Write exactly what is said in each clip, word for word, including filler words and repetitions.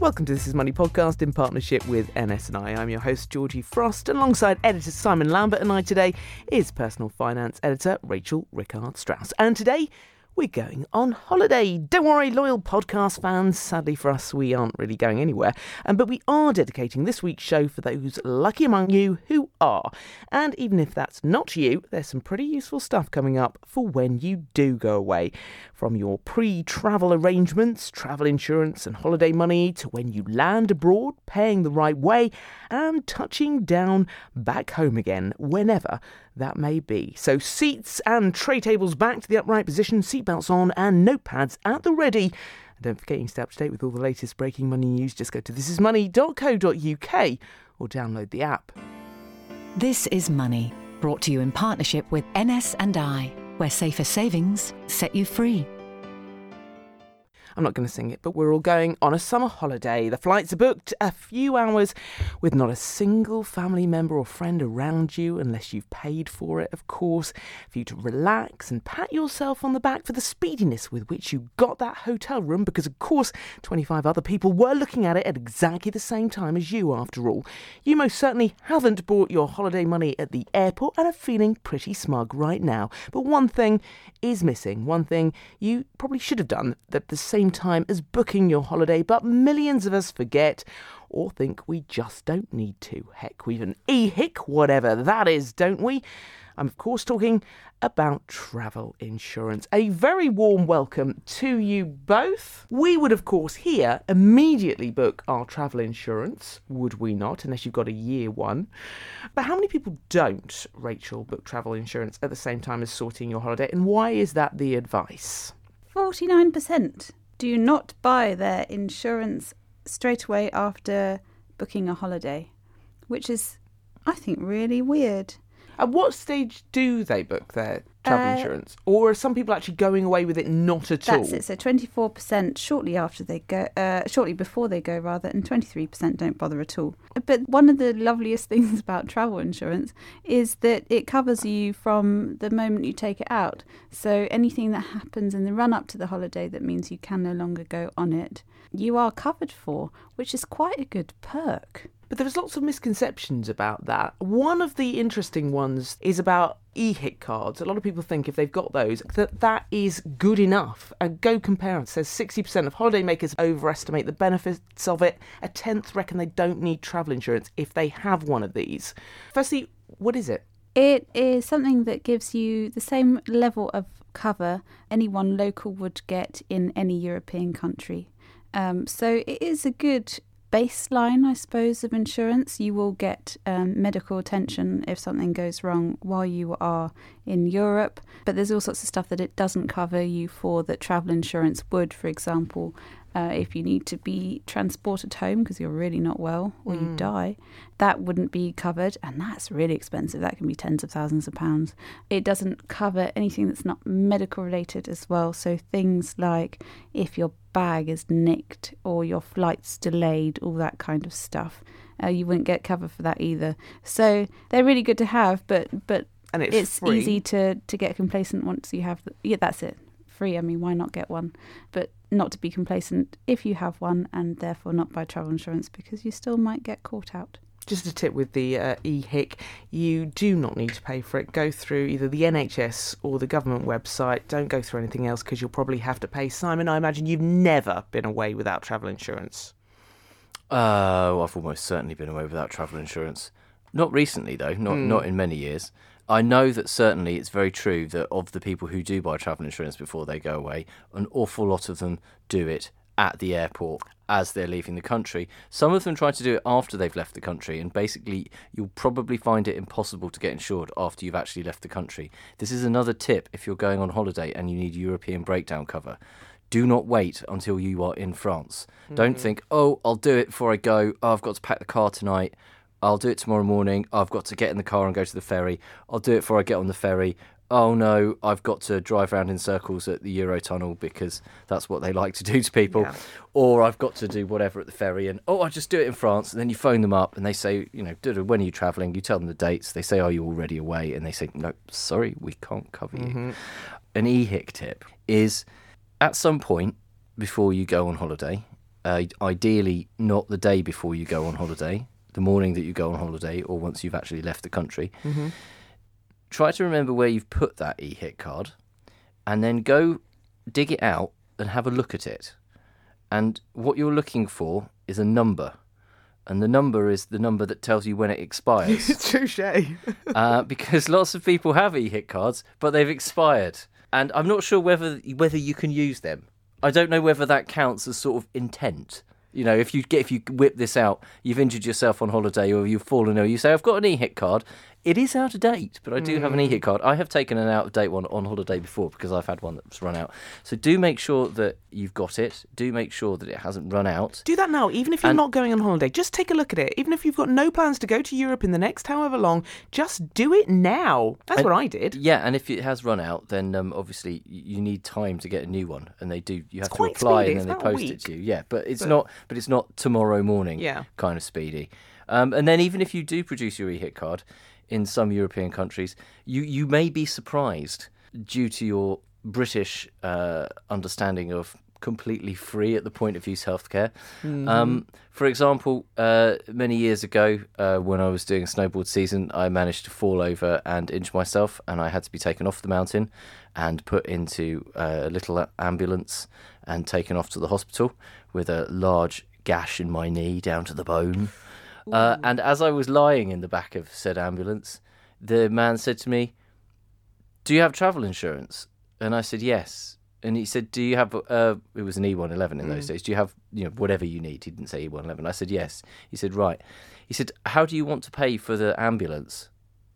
Welcome to This Is Money podcast in partnership with N S and I. I'm your host, Georgie Frost, alongside editor Simon Lambert, and I today is personal finance editor Rachel Rickard-Strauss. And today, we're going on holiday. Don't worry, loyal podcast fans. Sadly for us, we aren't really going anywhere. Um, but we are dedicating this week's show for those lucky among you who are. And even if that's not you, there's some pretty useful stuff coming up for when you do go away. From your pre-travel arrangements, travel insurance and holiday money, to when you land abroad, paying the right way, and touching down back home again, whenever that may be. So seats and tray tables back to the upright position, seatbelts on, and notepads at the ready. And don't forget, you can stay up to date with all the latest breaking money news. Just go to this is money dot co dot uk or download the app. This is Money, brought to you in partnership with N S and I, where safer savings set you free. I'm not going to sing it, but we're all going on a summer holiday. The flights are booked, a few hours with not a single family member or friend around you, unless you've paid for it, of course, for you to relax and pat yourself on the back for the speediness with which you got that hotel room, because of course twenty-five other people were looking at it at exactly the same time as you, after all. You most certainly haven't bought your holiday money at the airport and are feeling pretty smug right now. But one thing is missing, one thing you probably should have done at the same time as booking your holiday, but millions of us forget or think we just don't need to. Heck, we've an e-hic, whatever that is, don't we? I'm of course talking about travel insurance. A very warm welcome to you both. We would of course here immediately book our travel insurance, would we not, unless you've got a year one. But how many people don't, Rachel, book travel insurance at the same time as sorting your holiday, and why is that the advice? forty-nine percent do not buy their insurance straight away after booking a holiday, which is, I think, really weird. At what stage do they book their travel Uh, insurance? Or are some people actually going away with it not at all? That's it. So twenty-four percent shortly after they go, uh, shortly before they go rather, and twenty-three percent don't bother at all. But one of the loveliest things about travel insurance is that it covers you from the moment you take it out. So anything that happens in the run up to the holiday that means you can no longer go on it, you are covered for, which is quite a good perk. But there's lots of misconceptions about that. One of the interesting ones is about e-hic cards. A lot of people think if they've got those, that that is good enough. And go compare. It says sixty percent of holidaymakers overestimate the benefits of it. A tenth reckon they don't need travel insurance if they have one of these. Firstly, what is it? It is something that gives you the same level of cover anyone local would get in any European country. Um, so it is a good baseline, I suppose, of insurance. You will get um, medical attention if something goes wrong while you are in Europe, but there's all sorts of stuff that it doesn't cover you for that travel insurance would. For example, uh, if you need to be transported home because you're really not well or mm. you die, that wouldn't be covered, and that's really expensive. That can be tens of thousands of pounds. It doesn't cover anything that's not medical related as well, so things like if your bag is nicked or your flight's delayed, all that kind of stuff, uh, you wouldn't get cover for that either. So they're really good to have, but but and it's, it's free. easy to to get complacent once you have the, yeah that's it free. I mean, why not get one? But not to be complacent if you have one, and therefore not buy travel insurance, because you still might get caught out. Just a tip with the uh, e-hic, you do not need to pay for it. Go through either the N H S or the government website. Don't go through anything else, because you'll probably have to pay. Simon, I imagine you've never been away without travel insurance. Oh, uh, I've almost certainly been away without travel insurance. Not recently, though, not mm. not in many years. I know that certainly it's very true that of the people who do buy travel insurance before they go away, an awful lot of them do it at the airport as they're leaving the country. Some of them try to do it after they've left the country, and basically you'll probably find it impossible to get insured after you've actually left the country. This is another tip if you're going on holiday and you need European breakdown cover. Do not wait until you are in France. Mm-hmm. Don't think, oh, I'll do it before I go. Oh, I've got to pack the car tonight. I'll do it tomorrow morning. I've got to get in the car and go to the ferry. I'll do it before I get on the ferry. Oh no, I've got to drive around in circles at the Eurotunnel because that's what they like to do to people. Yeah. Or I've got to do whatever at the ferry, and oh, I'll just do it in France. And then you phone them up and they say, you know, when are you travelling? You tell them the dates. They say, are you already away? And they say, no, sorry, we can't cover you. Mm-hmm. An e-hic tip is, at some point before you go on holiday, uh, ideally not the day before you go on holiday, the morning that you go on holiday, or once you've actually left the country. Mm-hmm. Try to remember where you've put that e-hit card, and then go dig it out and have a look at it. And what you're looking for is a number. And the number is the number that tells you when it expires. Touché. uh, because lots of people have e-hit cards, but they've expired. And I'm not sure whether whether you can use them. I don't know whether that counts as sort of intent. You know, if you get if you whip this out, you've injured yourself on holiday or you've fallen ill, you say, I've got an e-hit card. It is out of date, but I do mm. have an e-hit card. I have taken an out-of-date one on holiday before because I've had one that's run out. So do make sure that you've got it. Do make sure that it hasn't run out. Do that now, even if you're and, not going on holiday. Just take a look at it. Even if you've got no plans to go to Europe in the next however long, just do it now. That's and, what I did. Yeah, and if it has run out, then um, obviously you need time to get a new one, and they do. You have it's to apply, speedy. and then it's they post it to you. Yeah, but it's but, not. But it's not tomorrow morning. Yeah. kind of speedy. Um, and then even if you do produce your e-hit card in some European countries, you, you may be surprised due to your British uh, understanding of completely free at the point of use healthcare. Mm-hmm. Um, for example, uh, many years ago, uh, when I was doing a snowboard season, I managed to fall over and injure myself, and I had to be taken off the mountain and put into a little ambulance and taken off to the hospital with a large gash in my knee down to the bone. Uh, and as I was lying in the back of said ambulance, the man said to me, do you have travel insurance? And I said, yes. And he said, do you have, uh, it was an E one eleven in those mm. days, do you have, you know, whatever you need? He didn't say E one eleven. I said, yes. He said, right. He said, how do you want to pay for the ambulance?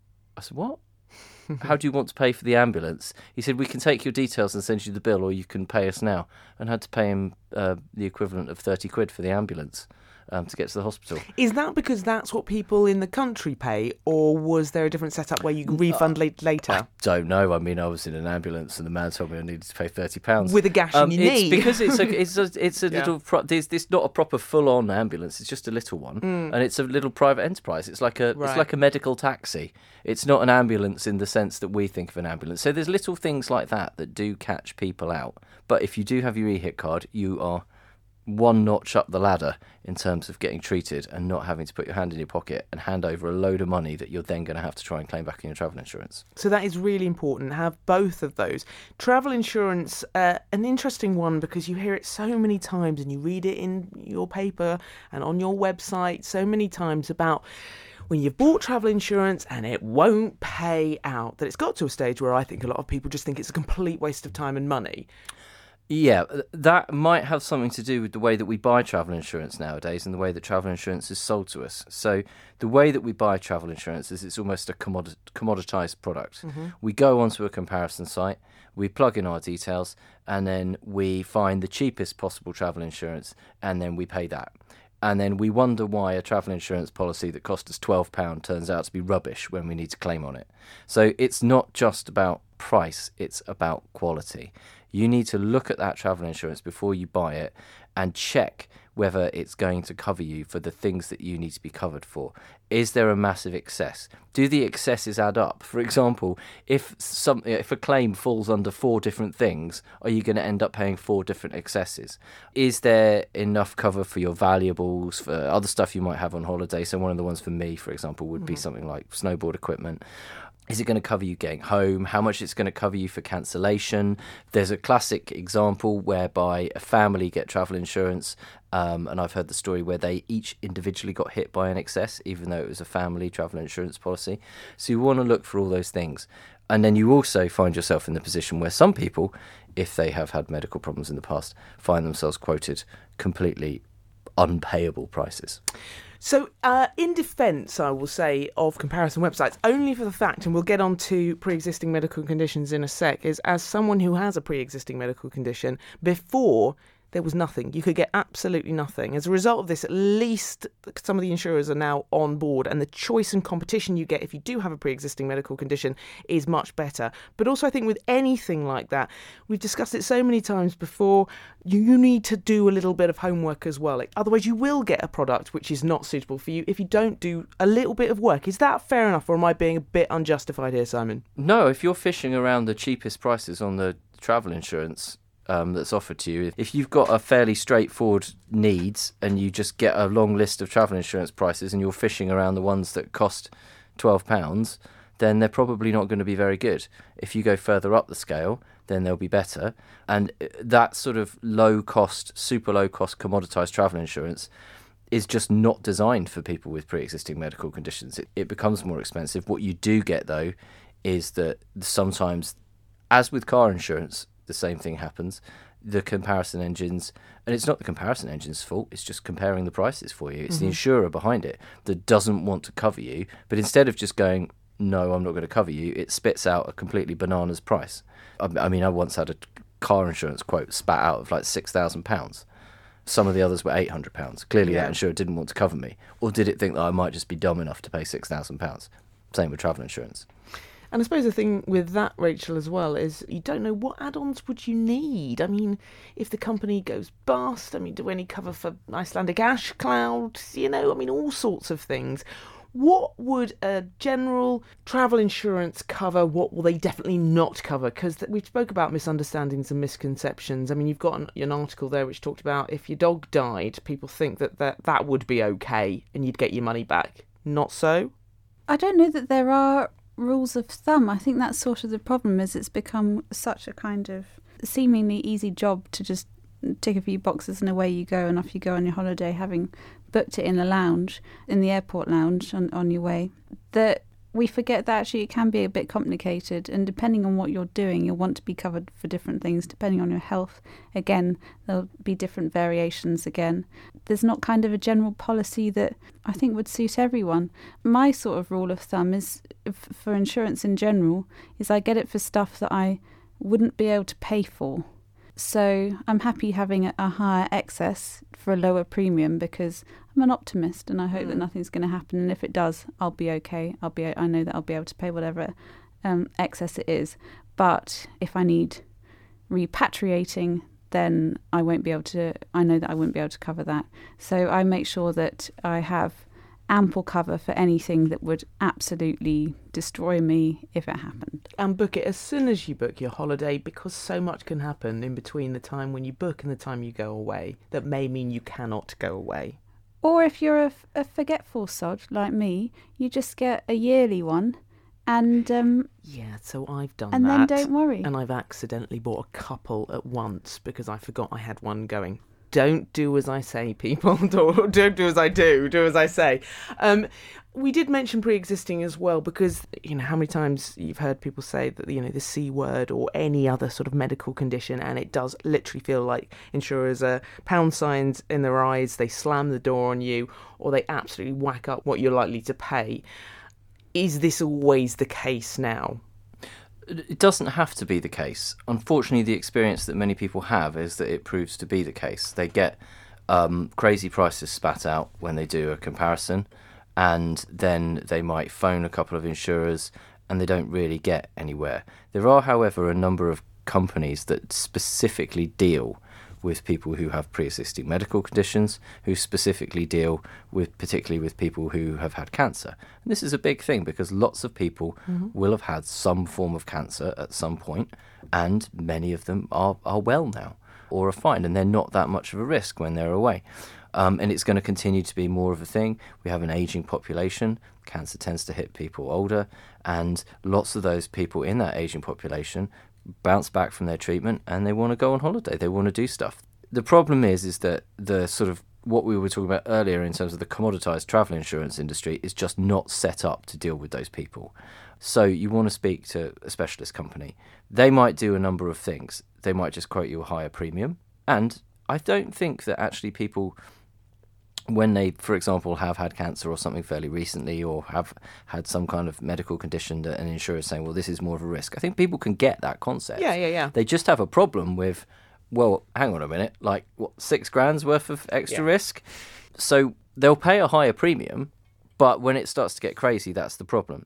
I said, what? How do you want to pay for the ambulance? He said, we can take your details and send you the bill, or you can pay us now. And I had to pay him uh, the equivalent of thirty quid for the ambulance. Um, to get to the hospital. Is that because that's what people in the country pay, or was there a different setup where you can refund uh, later? I don't know. I mean, I was in an ambulance and the man told me I needed to pay thirty pounds. With a gash um, in your it's knee. Because it's a, it's a, it's a yeah. little, pro- there's, there's not a proper full-on ambulance, it's just a little one. Mm. And it's a little private enterprise. It's like a right. it's like a medical taxi. It's not an ambulance in the sense that we think of an ambulance. So there's little things like that that do catch people out. But if you do have your e-hit card, you are one notch up the ladder in terms of getting treated and not having to put your hand in your pocket and hand over a load of money that you're then going to have to try and claim back in your travel insurance. So that is really important. Have both of those. Travel insurance, uh, an interesting one because you hear it so many times and you read it in your paper and on your website so many times about when you've bought travel insurance and it won't pay out, that it's got to a stage where I think a lot of people just think it's a complete waste of time and money. Yeah, that might have something to do with the way that we buy travel insurance nowadays and the way that travel insurance is sold to us. So the way that we buy travel insurance is it's almost a commodit- commoditized product. Mm-hmm. We go onto a comparison site, we plug in our details, and then we find the cheapest possible travel insurance, and then we pay that. And then we wonder why a travel insurance policy that cost us twelve pounds turns out to be rubbish when we need to claim on it. So it's not just about price, it's about quality. You need to look at that travel insurance before you buy it and check whether it's going to cover you for the things that you need to be covered for. Is there a massive excess? Do the excesses add up? For example, if some if a claim falls under four different things, are you going to end up paying four different excesses? Is there enough cover for your valuables, for other stuff you might have on holiday? So one of the ones for me, for example, would be mm-hmm. something like snowboard equipment. Is it going to cover you getting home? How much it's going to cover you for cancellation? There's a classic example whereby a family get travel insurance, um, and I've heard the story where they each individually got hit by an excess, even though it was a family travel insurance policy. So you want to look for all those things. And then you also find yourself in the position where some people, if they have had medical problems in the past, find themselves quoted completely unpayable prices. So, uh, in defence, I will say, of comparison websites, only for the fact, and we'll get on to pre-existing medical conditions in a sec, is as someone who has a pre-existing medical condition, before there was nothing. You could get absolutely nothing. As a result of this, at least some of the insurers are now on board, and the choice and competition you get if you do have a pre-existing medical condition is much better. But also I think with anything like that, we've discussed it so many times before, you, you need to do a little bit of homework as well. Like, otherwise you will get a product which is not suitable for you if you don't do a little bit of work. Is that fair enough, or am I being a bit unjustified here, Simon? No, if you're fishing around the cheapest prices on the travel insurance, um, that's offered to you. If you've got a fairly straightforward needs and you just get a long list of travel insurance prices and you're fishing around the ones that cost twelve pounds, then they're probably not going to be very good. If you go further up the scale, then they'll be better. And that sort of low-cost, super low-cost commoditised travel insurance is just not designed for people with pre-existing medical conditions. It, it becomes more expensive. What you do get, though, is that sometimes, as with car insurance, the same thing happens. The comparison engines, and it's not the comparison engine's fault, it's just comparing the prices for you. It's mm-hmm. the insurer behind it that doesn't want to cover you, but instead of just going, no, I'm not going to cover you, it spits out a completely bananas price. I, I mean, I once had a car insurance quote spat out of like six thousand pounds. Some of the others were eight hundred pounds. Clearly yeah. that insurer didn't want to cover me. Or did it think that I might just be dumb enough to pay six thousand pounds? Same with travel insurance. And I suppose the thing with that, Rachel, as well, is you don't know what add-ons would you need. I mean, if the company goes bust, I mean, do any cover for Icelandic ash clouds? You know, I mean, all sorts of things. What would a general travel insurance cover? What will they definitely not cover? Because th- we spoke about misunderstandings and misconceptions. I mean, you've got an, an article there which talked about if your dog died, people think that, that that would be okay and you'd get your money back. Not so? I don't know that there are rules of thumb. I think that's sort of the problem, is it's become such a kind of seemingly easy job to just tick a few boxes and away you go, and off you go on your holiday, having booked it in the lounge, in the airport lounge on, on your way, that we forget that actually it can be a bit complicated, and depending on what you're doing, you'll want to be covered for different things. Depending on your health, again, there'll be different variations again. There's not kind of a general policy that I think would suit everyone. My sort of rule of thumb is, f- for insurance in general, is I get it for stuff that I wouldn't be able to pay for. So I'm happy having a, a higher excess for a lower premium, because I'm an optimist and I hope mm. that nothing's going to happen. And if it does, I'll be okay. I'll be. I know that I'll be able to pay whatever um, excess it is. But if I need repatriating, then I won't be able to. I know that I wouldn't be able to cover that. So I make sure that I have ample cover for anything that would absolutely destroy me if it happened. And book it as soon as you book your holiday, because so much can happen in between the time when you book and the time you go away that may mean you cannot go away. Or if you're a, a forgetful sod like me, you just get a yearly one and... Um, yeah, so I've done and that. And then don't worry. And I've accidentally bought a couple at once because I forgot I had one going. Don't do as I say, people. Don't do as I do. Do as I say. Um, we did mention pre-existing as well, because, you know, how many times you've heard people say that, you know, the C word or any other sort of medical condition, and it does literally feel like insurers are pound signs in their eyes, they slam the door on you, or they absolutely whack up what you're likely to pay. Is this always the case now? It doesn't have to be the case. Unfortunately, the experience that many people have is that it proves to be the case. They get um, crazy prices spat out when they do a comparison, and then they might phone a couple of insurers and they don't really get anywhere. There are, however, a number of companies that specifically deal with people who have pre-existing medical conditions, who specifically deal with, particularly with people who have had cancer. And this is a big thing, because lots of people mm-hmm. will have had some form of cancer at some point, and many of them are, are well now, or are fine, and they're not that much of a risk when they're away. Um, and it's going to continue to be more of a thing. We have an ageing population. Cancer tends to hit people older, and lots of those people in that ageing population bounce back from their treatment and they want to go on holiday, they want to do stuff. The problem is is that the sort of what we were talking about earlier in terms of the commoditized travel insurance industry is just not set up to deal with those people. So you want to speak to a specialist company. They might do a number of things. They might just quote you a higher premium, and I don't think that actually people, when they, for example, have had cancer or something fairly recently, or have had some kind of medical condition that an insurer is saying, well, this is more of a risk. I think people can get that concept. Yeah, yeah, yeah. They just have a problem with, well, hang on a minute, like, what, six grand's worth of extra yeah. risk? So they'll pay a higher premium, but when it starts to get crazy, that's the problem.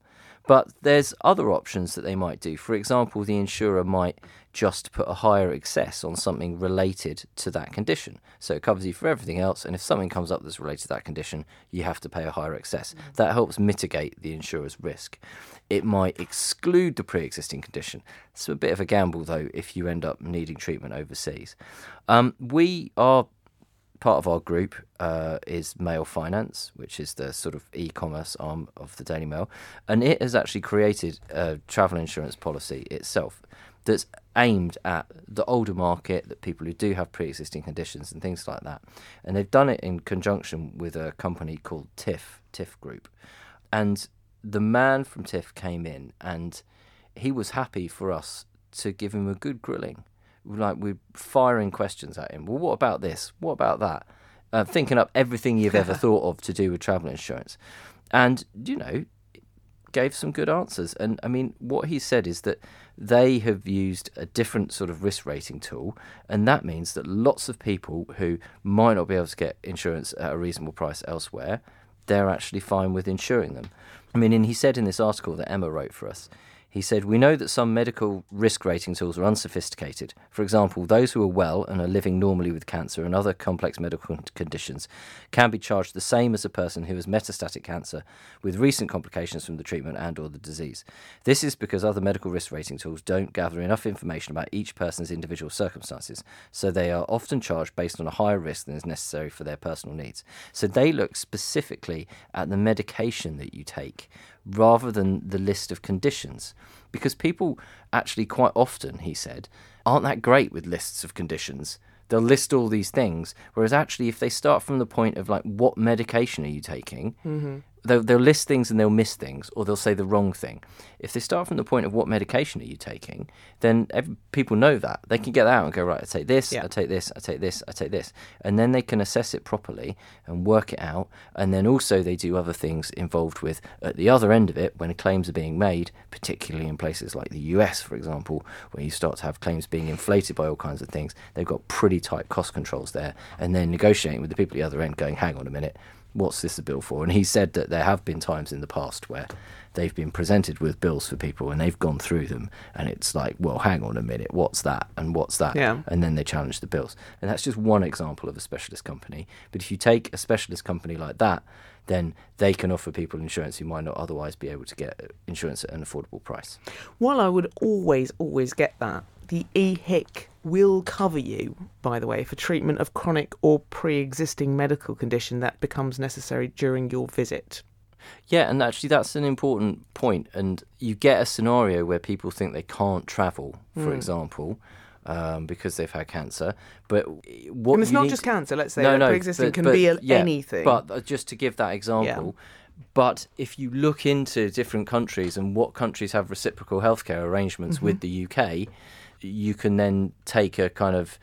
But there's other options that they might do. For example, the insurer might just put a higher excess on something related to that condition. So it covers you for everything else, and if something comes up that's related to that condition, you have to pay a higher excess. Mm. That helps mitigate the insurer's risk. It might exclude the pre-existing condition. It's a bit of a gamble, though, if you end up needing treatment overseas. Um, we are... Part of our group uh, is Mail Finance, which is the sort of e-commerce arm of the Daily Mail, and it has actually created a travel insurance policy itself that's aimed at the older market, that people who do have pre-existing conditions and things like that. And they've done it in conjunction with a company called T I F, T I F Group. And the man from T I F came in, and he was happy for us to give him a good grilling. Like, we're firing questions at him. Well, what about this? What about that? Uh, thinking up everything you've ever thought of to do with travel insurance. And, you know, gave some good answers. And, I mean, what he said is that they have used a different sort of risk rating tool, and that means that lots of people who might not be able to get insurance at a reasonable price elsewhere, they're actually fine with insuring them. I mean, and he said in this article that Emma wrote for us, he said, "We know that some medical risk rating tools are unsophisticated. For example, those who are well and are living normally with cancer and other complex medical conditions can be charged the same as a person who has metastatic cancer with recent complications from the treatment and or the disease. This is because other medical risk rating tools don't gather enough information about each person's individual circumstances, so they are often charged based on a higher risk than is necessary for their personal needs." So they look specifically at the medication that you take rather than the list of conditions. Because people actually quite often, he said, aren't that great with lists of conditions. They'll list all these things, whereas actually if they start from the point of, like, what medication are you taking, mm-hmm. they'll, they'll list things and they'll miss things, or they'll say the wrong thing. If they start from the point of what medication are you taking, then every, people know that. They can get out and go, right, I take this, yeah. I take this, I take this, I take this. And then they can assess it properly and work it out. And then also they do other things involved with, at the other end of it, when claims are being made, particularly in places like the U S, for example, where you start to have claims being inflated by all kinds of things, they've got pretty tight cost controls there. And then negotiating with the people at the other end going, hang on a minute, what's this a bill for? And he said that there have been times in the past where they've been presented with bills for people and they've gone through them and it's like, well, hang on a minute, what's that and what's that? Yeah. And then they challenge the bills. And that's just one example of a specialist company. But if you take a specialist company like that, then they can offer people insurance who might not otherwise be able to get insurance at an affordable price. While I would always, always get that, the E H I C will cover you, by the way, for treatment of chronic or pre-existing medical condition that becomes necessary during your visit. Yeah, and actually that's an important point. And you get a scenario where people think they can't travel, for mm. example, um, because they've had cancer. But what and it's not just cancer, let's say. No, no, pre-existing but, can but, be a, yeah, anything. But just to give that example, yeah. But if you look into different countries and what countries have reciprocal healthcare arrangements mm-hmm. with the U K, you can then take a kind of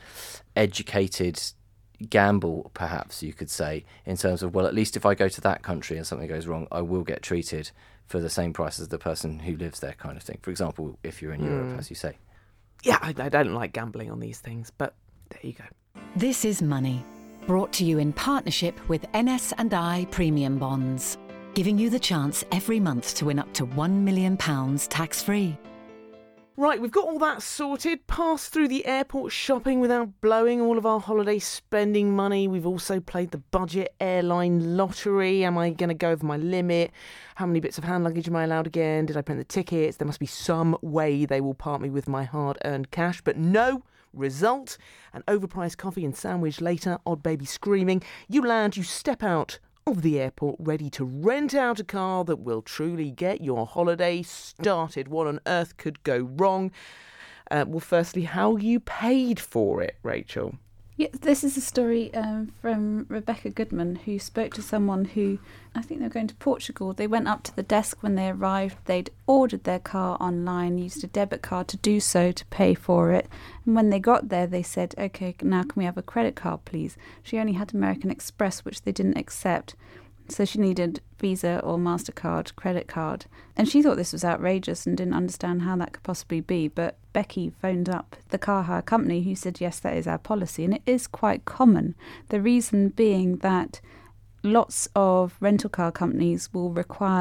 educated gamble, perhaps you could say, in terms of, well, at least if I go to that country and something goes wrong, I will get treated for the same price as the person who lives there, kind of thing. For example, if you're in mm. Europe, as you say. Yeah, I, I don't like gambling on these things, but there you go. This is Money, brought to you in partnership with N S and I Premium Bonds, giving you the chance every month to win up to one million pounds tax-free. Right, we've got all that sorted, passed through the airport shopping without blowing all of our holiday spending money. We've also played the budget airline lottery. Am I going to go over my limit? How many bits of hand luggage am I allowed again? Did I print the tickets? There must be some way they will part me with my hard-earned cash, but no result. An overpriced coffee and sandwich later, odd baby screaming. You land, you step out of the airport ready to rent out a car that will truly get your holiday started. What on earth could go wrong? Uh, well, firstly, how you paid for it, Rachel. Yeah, this is a story um, from Rebecca Goodman, who spoke to someone who, I think they were going to Portugal. They went up to the desk when they arrived. They'd ordered their car online, used a debit card to do so, to pay for it. And when they got there, they said, OK, now can we have a credit card, please? She only had American Express, which they didn't accept. So she needed Visa or MasterCard, credit card. And she thought this was outrageous and didn't understand how that could possibly be. But Becky phoned up the car hire company, who said, yes, that is our policy. And it is quite common. The reason being that lots of rental car companies will require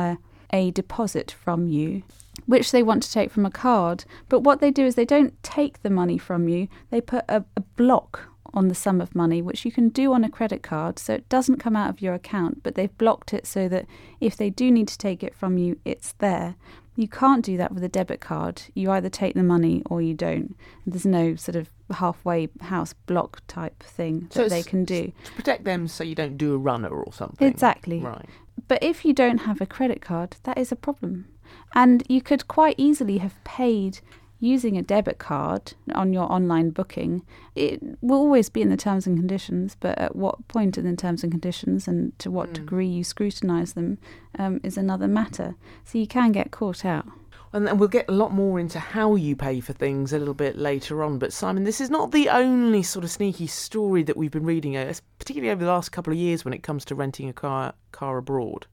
a deposit from you, which they want to take from a card. But what they do is they don't take the money from you. They put a, a block on the sum of money, which you can do on a credit card, so it doesn't come out of your account, but they've blocked it so that if they do need to take it from you, it's there. You can't do that with a debit card. You either take the money or you don't. There's no sort of halfway house block type thing that So they it's can do. To protect them so you don't do a runner or something. Exactly. Right. But if you don't have a credit card, that is a problem. And you could quite easily have paid using a debit card on your online booking. It will always be in the terms and conditions, but at what point in the terms and conditions and to what mm. degree you scrutinise them um, is another matter. So you can get caught out. And then we'll get a lot more into how you pay for things a little bit later on. But Simon, this is not the only sort of sneaky story that we've been reading, particularly over the last couple of years when it comes to renting a car car abroad.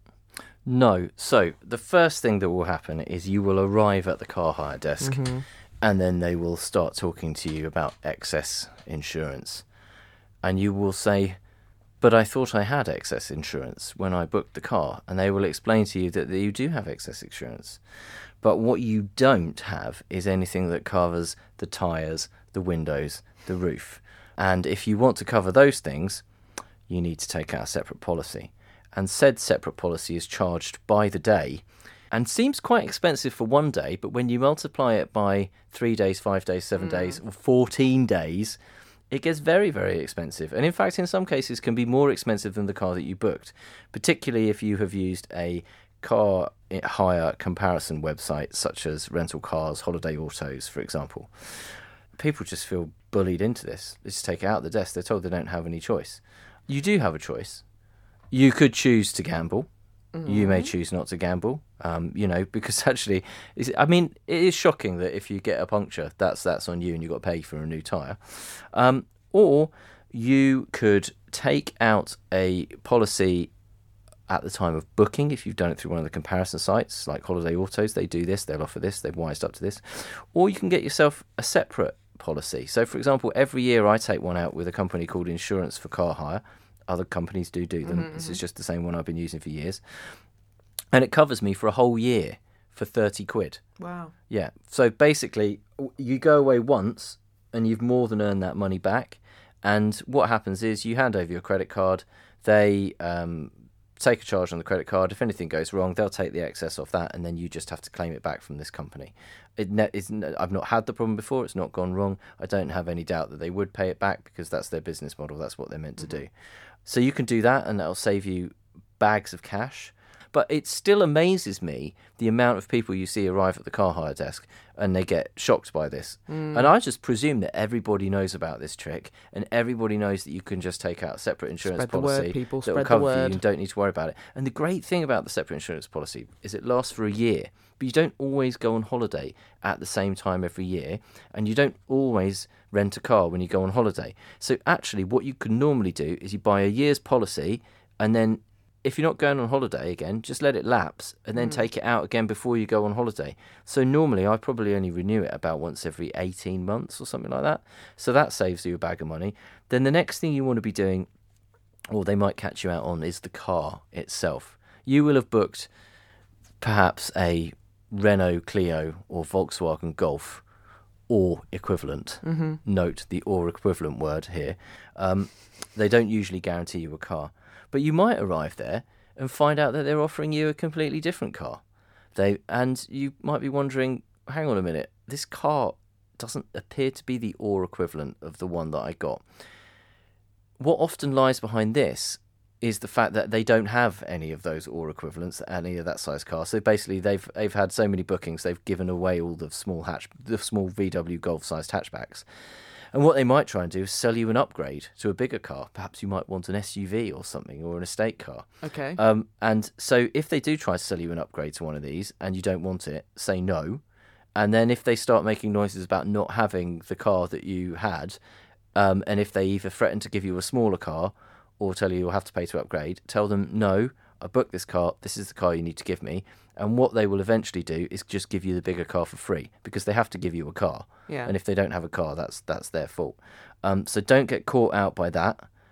No. So the first thing that will happen is you will arrive at the car hire desk mm-hmm. and then they will start talking to you about excess insurance. And you will say, but I thought I had excess insurance when I booked the car. And they will explain to you that you do have excess insurance. But what you don't have is anything that covers the tyres, the windows, the roof. And if you want to cover those things, you need to take out a separate policy. And said separate policy is charged by the day and seems quite expensive for one day, but when you multiply it by three days, five days, seven mm. days, or fourteen days, it gets very, very expensive. And in fact, in some cases, can be more expensive than the car that you booked, particularly if you have used a car hire comparison website such as Rental Cars, Holiday Autos, for example. People just feel bullied into this. They just take it out the desk. They're told they don't have any choice. You do have a choice. You could choose to gamble. Mm-hmm. You may choose not to gamble, um, you know, because actually, I mean, it is shocking that if you get a puncture, that's that's on you and you've got to pay for a new tyre. Um, or you could take out a policy at the time of booking, if you've done it through one of the comparison sites, like Holiday Autos, they do this, they'll offer this, they've wised up to this. Or you can get yourself a separate policy. So, for example, every year I take one out with a company called Insurance for Car Hire. Other companies do do them. Mm-hmm. This is just the same one I've been using for years. And it covers me for a whole year for thirty quid. Wow. Yeah. So basically, you go away once and you've more than earned that money back. And what happens is you hand over your credit card. They um, take a charge on the credit card. If anything goes wrong, they'll take the excess off that, and then you just have to claim it back from this company. It ne- it's, I've not had the problem before. It's not gone wrong. I don't have any doubt that they would pay it back because that's their business model. That's what they're meant mm-hmm. to do. So you can do that, and that'll save you bags of cash. But it still amazes me the amount of people you see arrive at the car hire desk and they get shocked by this. Mm. And I just presume that everybody knows about this trick and everybody knows that you can just take out a separate insurance spread policy the word, people. that will spread cover the word. you and don't need to worry about it. And the great thing about the separate insurance policy is it lasts for a year, but you don't always go on holiday at the same time every year, and you don't always rent a car when you go on holiday. So actually what you can normally do is you buy a year's policy, and then if you're not going on holiday again, just let it lapse and then mm. take it out again before you go on holiday. So normally I probably only renew it about once every eighteen months or something like that. So that saves you a bag of money. Then the next thing you want to be doing, or they might catch you out on, is the car itself. You will have booked perhaps a Renault Clio or Volkswagen Golf or equivalent. Mm-hmm. Note the or equivalent word here. Um, they don't usually guarantee you a car. But you might arrive there and find out that they're offering you a completely different car. They and you might be wondering, hang on a minute, this car doesn't appear to be the or equivalent of the one that I got. What often lies behind this is the fact that they don't have any of those or equivalents, any of that size car. So basically, they've they've had so many bookings, they've given away all the small hatch, the small V W Golf-sized hatchbacks. And what they might try and do is sell you an upgrade to a bigger car. Perhaps you might want an S U V or something, or an estate car. Okay. Um, and so if they do try to sell you an upgrade to one of these and you don't want it, say no. And then if they start making noises about not having the car that you had, um, and if they either threaten to give you a smaller car or tell you you'll have to pay to upgrade, tell them, no, I booked this car, this is the car you need to give me. And what they will eventually do is just give you the bigger car for free, because they have to give you a car. Yeah. And if they don't have a car, that's that's their fault. Um, so don't get caught out by that.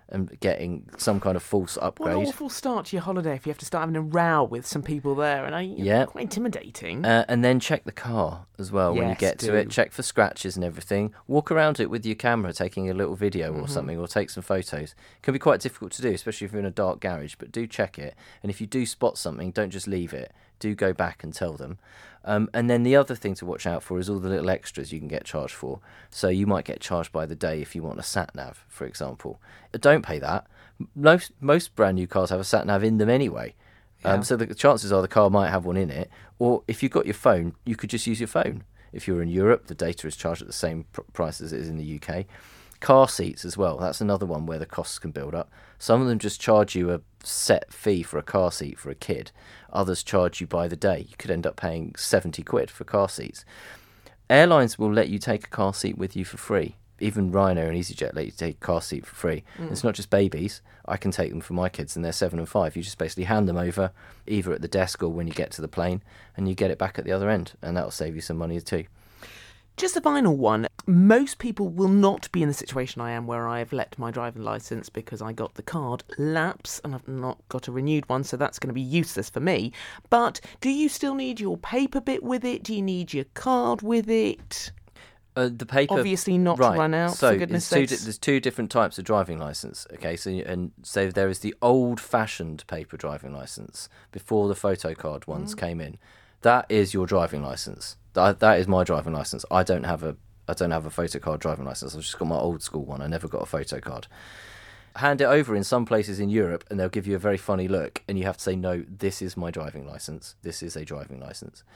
and getting some kind of false upgrade. What an awful start to your holiday if you have to start having a row with some people there, and I you know, Yeah. quite intimidating. Uh, and then check the car as well when you Yes, get to do. it. Check for scratches and everything. Walk around it with your camera, taking a little video Mm-hmm. or something, or take some photos. It can be quite difficult to do, especially if you're in a dark garage, but do check it. And if you do spot something, don't just leave it. Do go back and tell them. Um, and then the other thing to watch out for is all the little extras you can get charged for. So you might get charged by the day if you want a sat-nav, for example. Don't pay that. Most, most brand new cars have a sat-nav in them anyway. Um, Yeah. so the chances are the car might have one in it. Or if you've got your phone, you could just use your phone. If you're in Europe, the data is charged at the same pr- price as it is in the U K. Car seats as well. That's another one where the costs can build up. Some of them just charge you a set fee for a car seat for a kid. Others charge you by the day. You could end up paying seventy quid for car seats. Airlines will let you take a car seat with you for free. Even Ryanair and EasyJet let you take a car seat for free. Mm. It's not just babies. I can take them for my kids, and they're seven and five. You just basically hand them over, either at the desk or when you get to the plane, and you get it back at the other end, and that'll save you some money too. Just a final one. Most people will not be in the situation I am where I've let my driving licence because I got the card lapse and I've not got a renewed one, so that's going to be useless for me. But do you still need your paper bit with it? Do you need your card with it? Uh, the paper, obviously not right. to run out, so for goodness there's two, sakes. there's two different types of driving licence, okay? So and so there is the old-fashioned paper driving licence before the photo card ones mm. came in. That is your driving licence. That that is my driving licence. I don't have a I don't have a photo card driving licence. I've just got my old school one. I never got a photo card. Hand it over in some places in Europe, and they'll give you a very funny look, and you have to say, "No, this is my driving licence. This is a driving licence."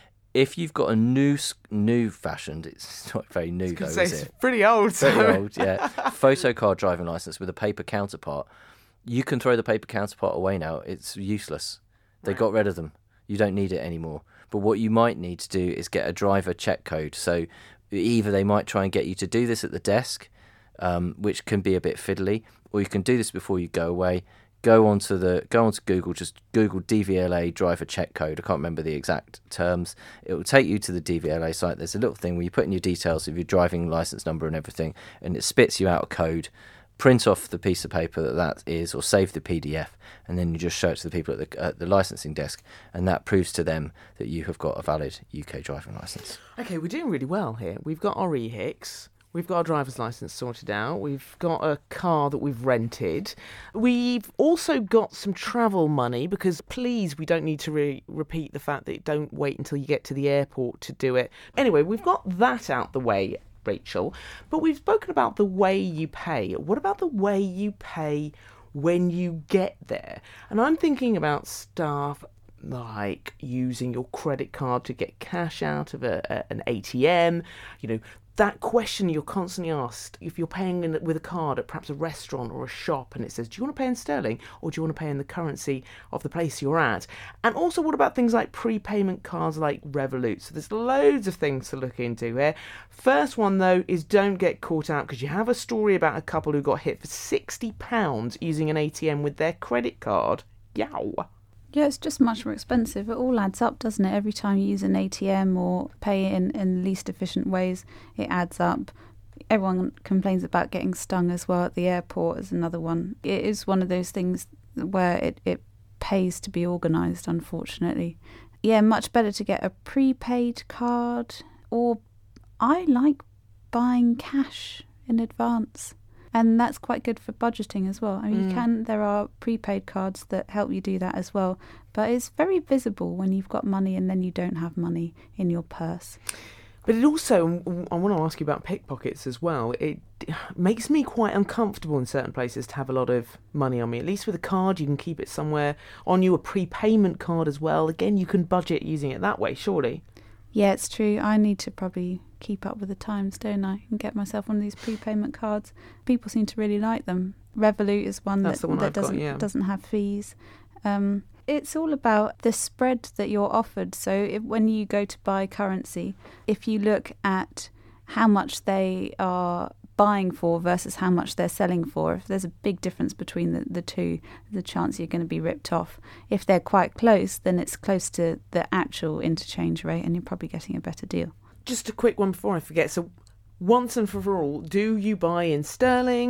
If you've got a new, new fashioned, it's not very new though, say, is it's it? Pretty old. Very so. old, yeah. Photo card driving licence with a paper counterpart. You can throw the paper counterpart away now. It's useless. They Right. got rid of them. You don't need it anymore. But what you might need to do is get a driver check code. So either they might try and get you to do this at the desk, um, which can be a bit fiddly, or you can do this before you go away. Go onto the go onto Google, just Google D V L A driver check code. I can't remember the exact terms. It will take you to the D V L A site. There's a little thing where you put in your details of your driving license number and everything, and it spits you out a code. Print off the piece of paper that that is, or save the P D F, and then you just show it to the people at the, at the licensing desk, and that proves to them that you have got a valid U K driving licence. Okay, we're doing really well here. We've got our E H I C. We've got our driver's licence sorted out. We've got a car that we've rented. We've also got some travel money because, please, we don't need to re- repeat the fact that don't wait until you get to the airport to do it. Anyway, we've got that out the way, Rachel. But we've spoken about the way you pay. What about the way you pay when you get there? And I'm thinking about stuff like using your credit card to get cash out of a, a, an A T M, you know, that question you're constantly asked if you're paying in, with a card at perhaps a restaurant or a shop, and it says, do you want to pay in sterling or do you want to pay in the currency of the place you're at? And also, what about things like prepayment cards like Revolut? So there's loads of things to look into here. First one, though, is don't get caught out, because you have a story about a couple who got hit for sixty pounds using an A T M with their credit card. Yow. Yeah, it's just much more expensive. It all adds up, doesn't it? Every time you use an A T M or pay in, in least efficient ways, it adds up. Everyone complains about getting stung as well at the airport as another one. It is one of those things where it, it pays to be organised, unfortunately. Yeah, much better to get a prepaid card, or I like buying cash in advance. And that's quite good for budgeting as well. I mean, mm. you can. There are prepaid cards that help you do that as well. But it's very visible when you've got money and then you don't have money in your purse. But it also, I want to ask you about pickpockets as well. It makes me quite uncomfortable in certain places to have a lot of money on me. At least with a card, you can keep it somewhere on you. A prepayment card as well. Again, you can budget using it that way, surely. Yeah, it's true. I need to probably keep up with the times, don't I? And get myself one of these prepayment cards. People seem to really like them. Revolut is one That's that, the one that I've doesn't got, yeah. doesn't have fees. Um, it's all about the spread that you're offered. So if, when you go to buy currency, if you look at how much they are buying for versus how much they're selling for, if there's a big difference between the, the two, the chance you're going to be ripped off. If they're quite close, then it's close to the actual interchange rate and you're probably getting a better deal. Just a quick one before I forget. So once and for all, do you buy in sterling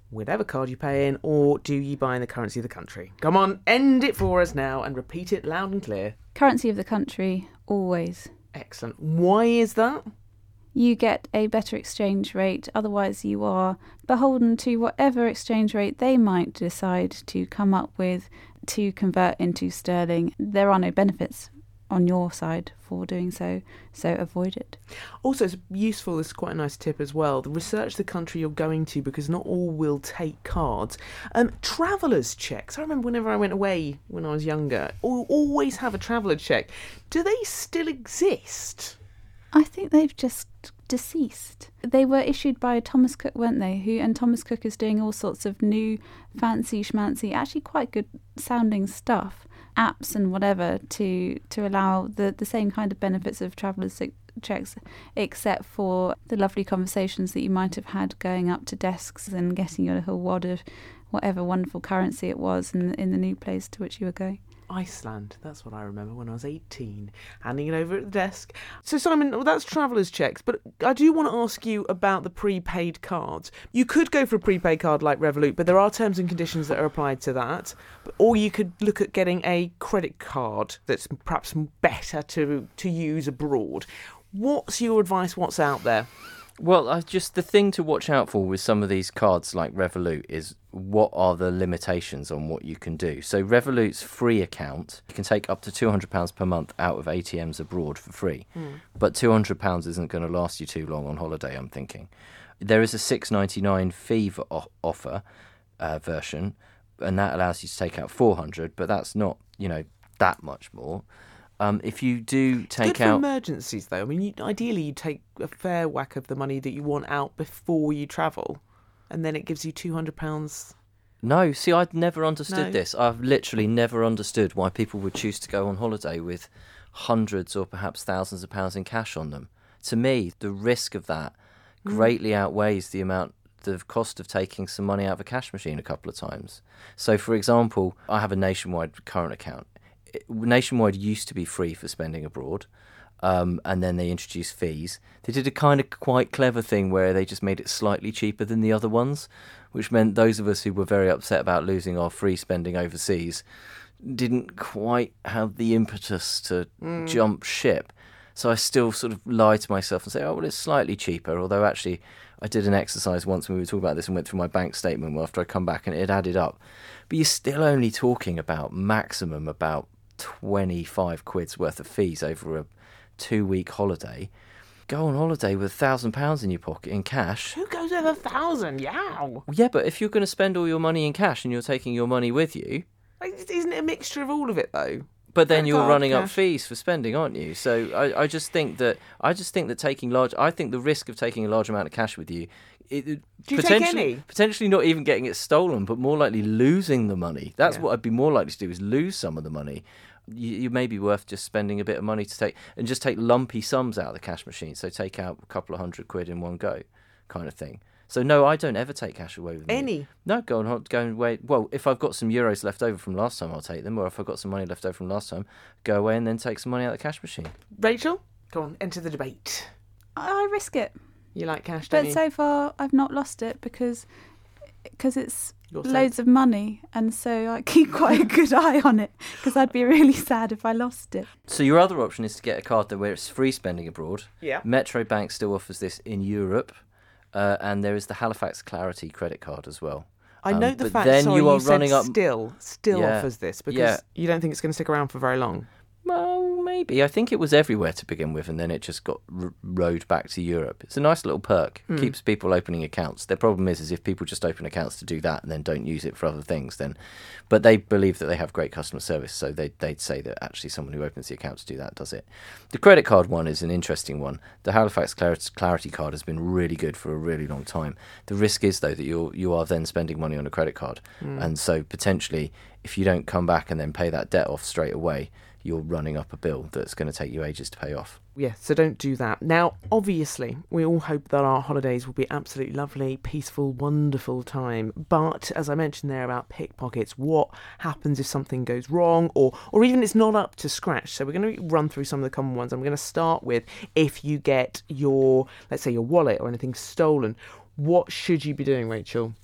whatever card you pay in, or do you buy in the currency of the country? Come on, end it for us now and repeat it loud and clear. Currency of the country, always. Excellent. Why is that? You get a better exchange rate. Otherwise, you are beholden to whatever exchange rate they might decide to come up with to convert into sterling. There are no benefits on your side for doing so, so avoid it. Also, it's useful, it's quite a nice tip as well, research the country you're going to, because not all will take cards. Um, travellers' checks. I remember whenever I went away when I was younger, al- always have a traveller check. Do they still exist? I think they've just deceased. They were issued by Thomas Cook, weren't they? Who and Thomas Cook is doing all sorts of new fancy schmancy, actually quite good sounding stuff, apps and whatever, to to allow the, the same kind of benefits of travellers' checks, except for the lovely conversations that you might have had going up to desks and getting your little wad of whatever wonderful currency it was in, in the new place to which you were going. Iceland, that's what I remember when I was eighteen, handing it over at the desk. So Simon, well, that's travellers' checks, but I do want to ask you about the prepaid cards. You could go for a prepaid card like Revolut, but there are terms and conditions that are applied to that. Or you could look at getting a credit card that's perhaps better to, to use abroad. What's your advice? What's out there? Well, I just the thing to watch out for with some of these cards like Revolut is what are the limitations on what you can do. So Revolut's free account, you can take up to two hundred pounds per month out of A T Ms abroad for free. Mm. But two hundred pounds isn't going to last you too long on holiday, I'm thinking. There is a six ninety-nine fee for o- offer uh, version, and that allows you to take out four hundred, but that's not, you know, that much more. Um, if you do take it's good out for emergencies, though. I mean, you, ideally, you take a fair whack of the money that you want out before you travel, and then it gives you two hundred pounds. No, see, I'd never understood No. this. I've literally never understood why people would choose to go on holiday with hundreds or perhaps thousands of pounds in cash on them. To me, the risk of that mm. greatly outweighs the amount, the cost of taking some money out of a cash machine a couple of times. So, for example, I have a Nationwide current account. Nationwide used to be free for spending abroad, um, and then they introduced fees. They did a kind of quite clever thing where they just made it slightly cheaper than the other ones, which meant those of us who were very upset about losing our free spending overseas didn't quite have the impetus to mm. jump ship. So I still sort of lie to myself and say, oh, well, it's slightly cheaper, although actually I did an exercise once when we were talking about this and went through my bank statement after I come back and it added up. But you're still only talking about maximum about twenty-five quid's worth of fees over a two-week holiday. Go on holiday with a thousand pounds in your pocket in cash. Who goes with a thousand? Yow! Yeah, but if you're going to spend all your money in cash and you're taking your money with you... Isn't it a mixture of all of it, though? But then you're card, running cash. up fees for spending, aren't you? So I, I just think that I just think that taking large... I think the risk of taking a large amount of cash with you... It, Do you potentially, take any? Potentially not even getting it stolen, but more likely losing the money. That's Yeah. what I'd be more likely to do, is lose some of the money. You, you may be worth just spending a bit of money to take... And just take lumpy sums out of the cash machine. So take out a couple of hundred quid in one go, kind of thing. So no, I don't ever take cash away with me. Any? No, go and go and wait. Well, if I've got some euros left over from last time, I'll take them. Or if I've got some money left over from last time, go away and then take some money out of the cash machine. Rachel, go on, enter the debate. I risk it. You like cash, don't But you? so far, I've not lost it because because it's You're loads sad. of money, and so I keep quite a good eye on it because I'd be really sad if I lost it. So your other option is to get a card that where it's free spending abroad. Yeah. Metro Bank still offers this in Europe, uh, and there is the Halifax Clarity credit card as well. I Um, note the but fact, then sorry, you you, are said running up. still, still Yeah. offers this because Yeah. you don't think it's going to stick around for very long. Well, maybe. I think it was everywhere to begin with, and then it just got r- rode back to Europe. It's a nice little perk. Mm. Keeps people opening accounts. Their problem is, is if people just open accounts to do that and then don't use it for other things, then... But they believe that they have great customer service, so they, they'd say that actually someone who opens the account to do that does it. The credit card one is an interesting one. The Halifax Clarity card has been really good for a really long time. The risk is, though, that you're, you are then spending money on a credit card. Mm. And so potentially, if you don't come back and then pay that debt off straight away, you're running up a bill that's going to take you ages to pay off. Yeah, so don't do that. Now, obviously, we all hope that our holidays will be absolutely lovely, peaceful, wonderful time. But, as I mentioned there about pickpockets, what happens if something goes wrong or, or even it's not up to scratch? So we're going to run through some of the common ones. I'm going to start with if you get your, let's say, your wallet or anything stolen. What should you be doing, Rachel?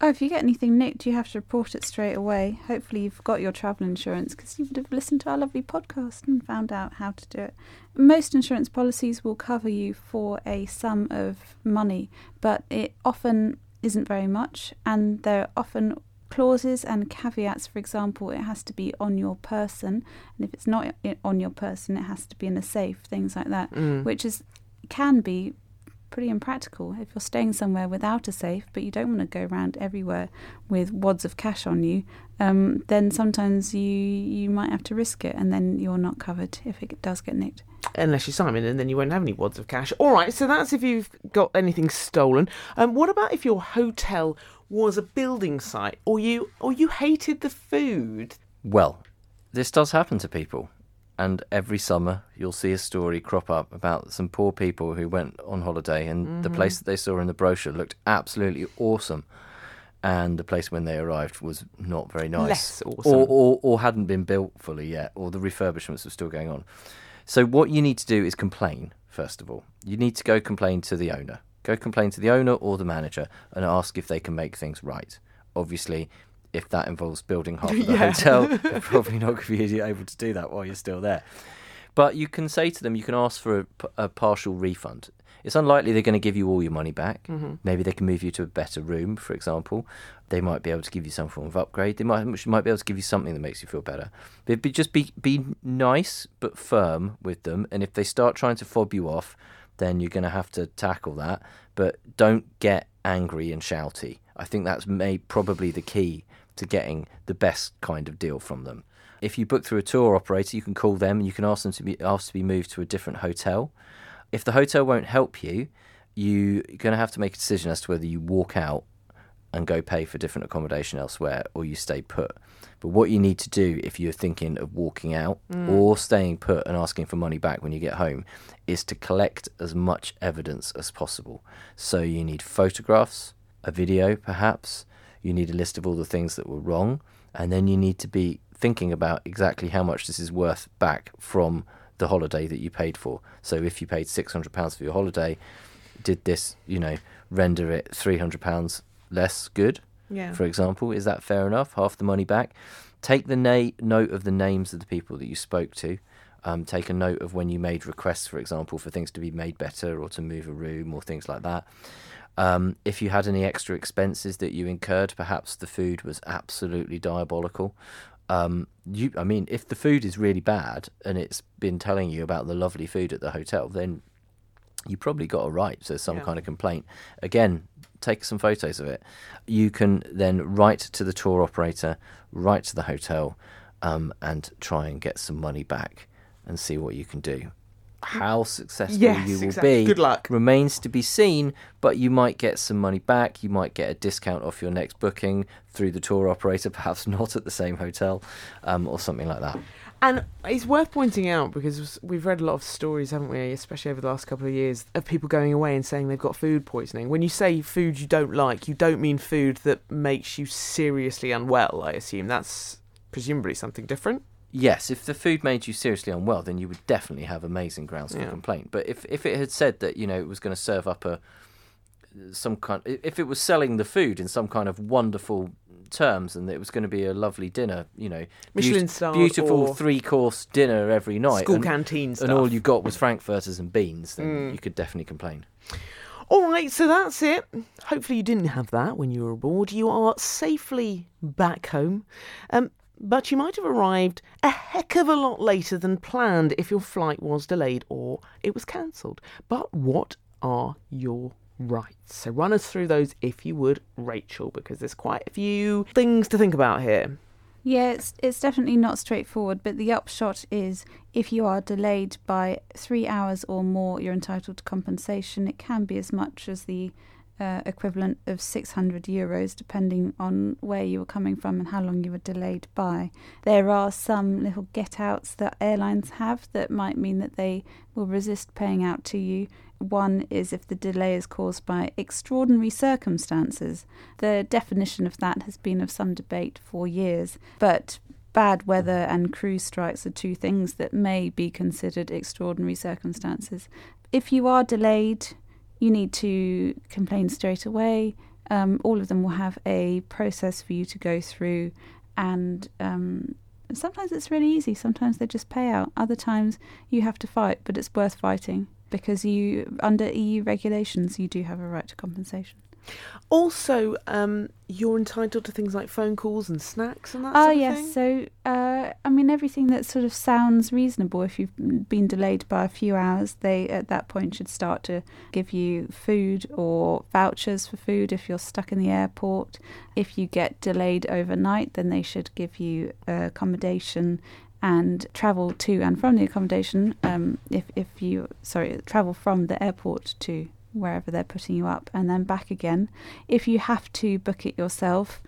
Oh, if you get anything nicked, you have to report it straight away. Hopefully you've got your travel insurance because you would have listened to our lovely podcast and found out how to do it. Most insurance policies will cover you for a sum of money, but it often isn't very much, and there are often clauses and caveats. For example, it has to be on your person, and if it's not on your person, it has to be in a safe, things like that, Mm. which is can be pretty impractical if you're staying somewhere without a safe, but you don't want to go around everywhere with wads of cash on you. Um, then sometimes you you might have to risk it, and then you're not covered if it does get nicked. Unless you're Simon, and then you won't have any wads of cash. All right, so that's if you've got anything stolen. Um, what about if your hotel was a building site, or you or you hated the food? Well, this does happen to people. And every summer you'll see a story crop up about some poor people who went on holiday, and mm-hmm. the place that they saw in the brochure looked absolutely awesome. And the place when they arrived was not very nice. Less awesome. Or, or, or hadn't been built fully yet, or the refurbishments were still going on. So what you need to do is complain, first of all. You need to go complain to the owner. Go complain to the owner or the manager and ask if they can make things right. Obviously, if that involves building half of the Yeah. hotel, you're probably not going to be able to do that while you're still there. But you can say to them, you can ask for a, a partial refund. It's unlikely they're going to give you all your money back. Mm-hmm. Maybe they can move you to a better room, for example. They might be able to give you some form of upgrade. They might might be able to give you something that makes you feel better. But be, just be be nice but firm with them. And if they start trying to fob you off, then you're going to have to tackle that. But don't get angry and shouty. I think that's may, probably the key to getting the best kind of deal from them. If you book through a tour operator, you can call them and you can ask them to be asked to be moved to a different hotel. If the hotel won't help you, you're going to have to make a decision as to whether you walk out and go pay for different accommodation elsewhere or you stay put. But what you need to do if you're thinking of walking out mm. or staying put and asking for money back when you get home is to collect as much evidence as possible. So you need photographs, a video perhaps, you need a list of all the things that were wrong, and then you need to be thinking about exactly how much this is worth back from the holiday that you paid for. So if you paid six hundred pounds for your holiday, did this, you know, render it three hundred pounds less good? Yeah. For example, is that fair enough? Half the money back. Take the na- note of the names of the people that you spoke to. Um, take a note of when you made requests, for example, for things to be made better or to move a room or things like that. Um, if you had any extra expenses that you incurred, perhaps the food was absolutely diabolical. Um, you, I mean, if the food is really bad and it's been telling you about the lovely food at the hotel, then you probably got a right. So some Yeah. kind of complaint. Again, take some photos of it. You can then write to the tour operator, write to the hotel, um, and try and get some money back and see what you can do. How successful Yes, you will exactly. be Good luck. remains to be seen, but you might get some money back. You might get a discount off your next booking through the tour operator, perhaps not at the same hotel, um, or something like that. And it's worth pointing out, because we've read a lot of stories, haven't we, especially over the last couple of years, of people going away and saying they've got food poisoning. When you say food you don't like, you don't mean food that makes you seriously unwell, I assume. That's presumably something different. Yes, if the food made you seriously unwell, then you would definitely have amazing grounds for Yeah. complaint. But if, if it had said that, you know, it was going to serve up a some kind, if it was selling the food in some kind of wonderful terms, and it was going to be a lovely dinner, you know, Michelin beau- starred beautiful or three-course dinner every night, school and, canteen stuff. and all you got was frankfurters and beans, then Mm. you could definitely complain. All right, so that's it. Hopefully you didn't have that when you were aboard. You are safely back home. Um, but you might have arrived a heck of a lot later than planned if your flight was delayed or it was cancelled. But what are your rights? So run us through those if you would, Rachel, because there's quite a few things to think about here. Yeah, it's, it's definitely not straightforward, but the upshot is if you are delayed by three hours or more, you're entitled to compensation. It can be as much as the uh, equivalent of six hundred euros, depending on where you were coming from and how long you were delayed by. There are some little get-outs that airlines have that might mean that they will resist paying out to you. One is if the delay is caused by extraordinary circumstances. The definition of that has been of some debate for years, but bad weather and crew strikes are two things that may be considered extraordinary circumstances. If you are delayed, you need to complain straight away. um, all of them will have a process for you to go through, and um, sometimes it's really easy. Sometimes they just pay out. Other times you have to fight, but it's worth fighting because you, under E U regulations, you do have a right to compensation. Also, um, you're entitled to things like phone calls and snacks and that Oh, sort of yes. thing? So, uh, I mean, everything that sort of sounds reasonable. If you've been delayed by a few hours, they at that point should start to give you food or vouchers for food if you're stuck in the airport. If you get delayed overnight, then they should give you uh, accommodation and travel to and from the accommodation. Um, if, if you, sorry, travel from the airport to wherever they're putting you up and then back again. If you have to book it yourself,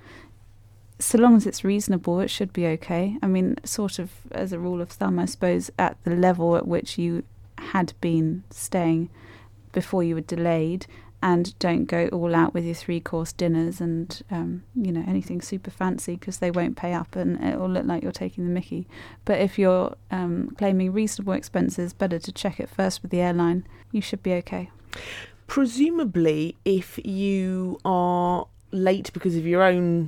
so long as it's reasonable, it should be okay. I mean, sort of as a rule of thumb, I suppose, at the level at which you had been staying before you were delayed, and don't go all out with your three-course dinners and, um, you know, anything super fancy, because they won't pay up and it will look like you're taking the mickey. But if you're um, claiming reasonable expenses, better to check it first with the airline. You should be okay. Presumably, if you are late because of your own